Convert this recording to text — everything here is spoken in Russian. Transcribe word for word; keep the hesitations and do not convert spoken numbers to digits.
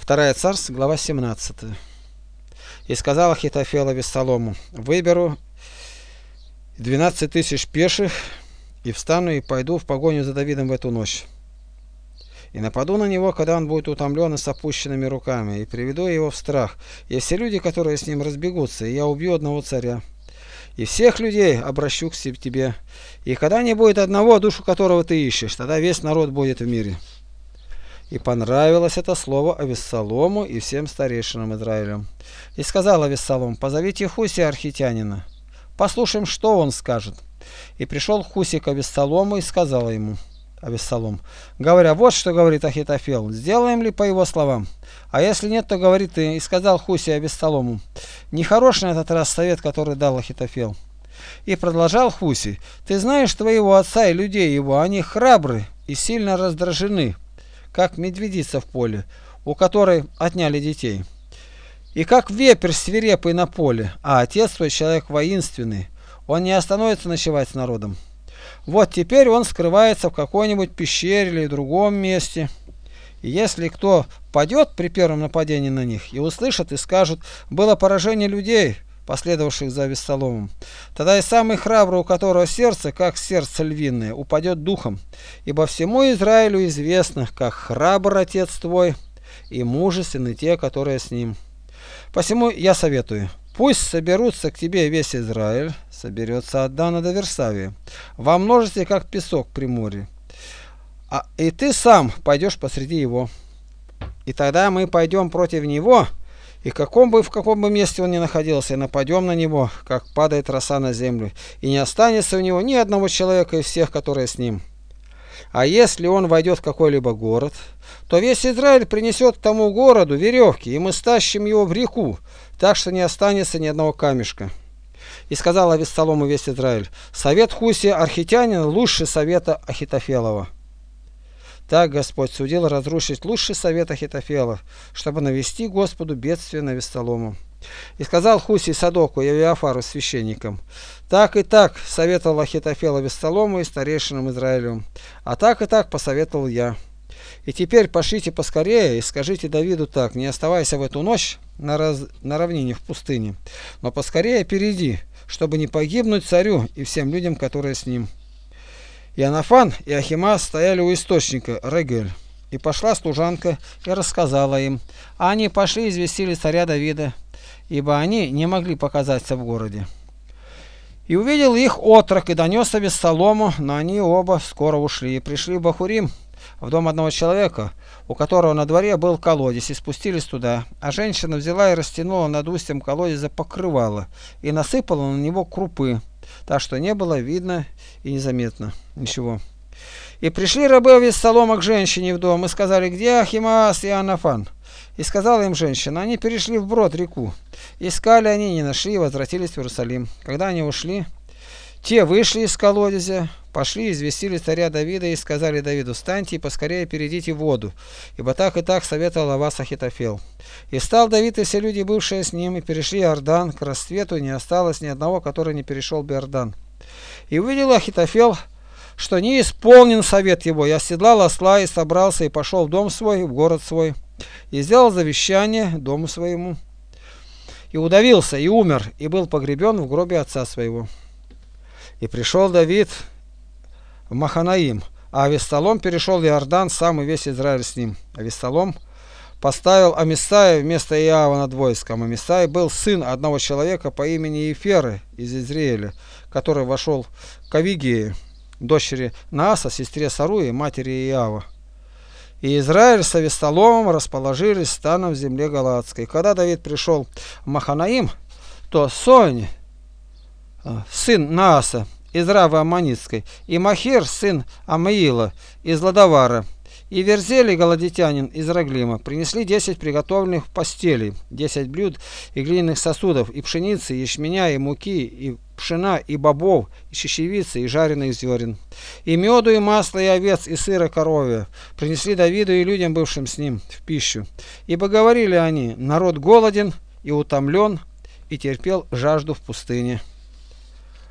Вторая Царств, глава семнадцатая. И сказал Ахитофел Авессалому: выберу двенадцать тысяч пеших, и встану и пойду в погоню за Давидом в эту ночь. И нападу на него, когда он будет утомлен и с опущенными руками, и приведу его в страх, и все люди, которые с ним разбегутся, и я убью одного царя. И всех людей обращу к тебе, и когда не будет одного, душу которого ты ищешь, тогда весь народ будет в мире. И понравилось это слово Авессалому и всем старейшинам Израилем. И сказал Авессалом: позовите Хусия архитянина, послушаем, что он скажет. И пришел Хусий к Авессалому и сказал ему Авессалом, говоря: вот что говорит Ахитофел, сделаем ли по его словам? А если нет, то говори ты. И сказал Хусий Авессалому: нехорош на этот раз совет, который дал Ахитофел. И продолжал Хусий: ты знаешь твоего отца и людей его, они храбры и сильно раздражены, как медведица в поле, у которой отняли детей, и как вепрь свирепый на поле, а отец твой человек воинственный, он не остановится ночевать с народом. Вот теперь он скрывается в какой-нибудь пещере или в другом месте, и если кто падет при первом нападении на них и услышат и скажут: было поражение людей, последовавших за Авессаломом, тогда и самый храбрый, у которого сердце, как сердце львиное, упадет духом, ибо всему Израилю известно, как храбр отец твой и мужественны те, которые с ним. Посему я советую: пусть соберутся к тебе весь Израиль, соберется от Дана до Версавии, во множестве, как песок при море, а, и ты сам пойдешь посреди его. И тогда мы пойдем против него, и каком бы, в каком бы месте он ни находился, нападем на него, как падает роса на землю, и не останется у него ни одного человека из всех, которые с ним. А если он войдет в какой-либо город, то весь Израиль принесет к тому городу веревки, и мы стащим его в реку, так что не останется ни одного камешка. И сказал Авессалому весь Израиль: совет Хусия архитянина лучше совета Ахитофелова. Так Господь судил разрушить лучший совет Ахитофела, чтобы навести Господу бедствие на Авессалому. И сказал Хусий Садоку и Авиафару священникам: так и так советовал Ахитофел Авессалому и старейшинам Израилю, а так и так посоветовал я. И теперь пошлите поскорее и скажите Давиду так: не оставайся в эту ночь на, раз... на равнине в пустыне, но поскорее перейди, чтобы не погибнуть царю и всем людям, которые с ним. И Иоаннафан и Ахимас стояли у источника Регель, и пошла служанка и рассказала им, а они пошли и известили царя Давида, ибо они не могли показаться в городе. И увидел их отрок и донес Авессалому, но они оба скоро ушли и пришли в Бахурим, в дом одного человека, у которого на дворе был колодец, и спустились туда. А женщина взяла и растянула над устьем колодеза покрывало и насыпала на него крупы, так что не было видно и незаметно ничего. И пришли рабы Авессалома к женщине в дом и сказали: где Ахимаас и Иоаннафан? И сказала им женщина: они перешли вброд реку. Искали они, не нашли, и возвратились в Иерусалим. Когда они ушли, те вышли из колодезя, пошли, известили царя Давида и сказали Давиду: встаньте и поскорее перейдите в воду, ибо так и так советовал о вас Ахитофел. И встал Давид и все люди, бывшие с ним, и перешли Иордан. К рассвету не осталось ни одного, который не перешел бы Иордан. И увидел Ахитофел, что не исполнен совет его, и оседлал осла, и собрался, и пошел в дом свой, в город свой, и сделал завещание дому своему, и удавился, и умер, и был погребен в гробе отца своего. И пришел Давид в Маханаим, а Авессалом перешел в Иордан, сам и весь Израиль с ним. Авессалом поставил Амисая вместо Иоава над войском. Амисай был сын одного человека по имени Еферы из Израиля, который вошел к Авигее, дочери Нааса, сестре Саруи, матери Иоава. И Израиль с Авессаломом расположились станом в земле Галаадской. Когда Давид пришел в Маханаим, то Сонь, сын Нааса, из Равы Аммонитской, и Махир, сын Амаила, из Ладовара, и Верзели, галадитянин, из Раглима, принесли десять приготовленных постелей, десять блюд и глиняных сосудов, и пшеницы, и ячменя, и муки, и пшена, и бобов, и чечевицы, и жареных зерен, и меду, и масла, и овец, и сыра коровья принесли Давиду и людям, бывшим с ним, в пищу. Ибо говорили они: народ голоден и утомлен, и терпел жажду в пустыне.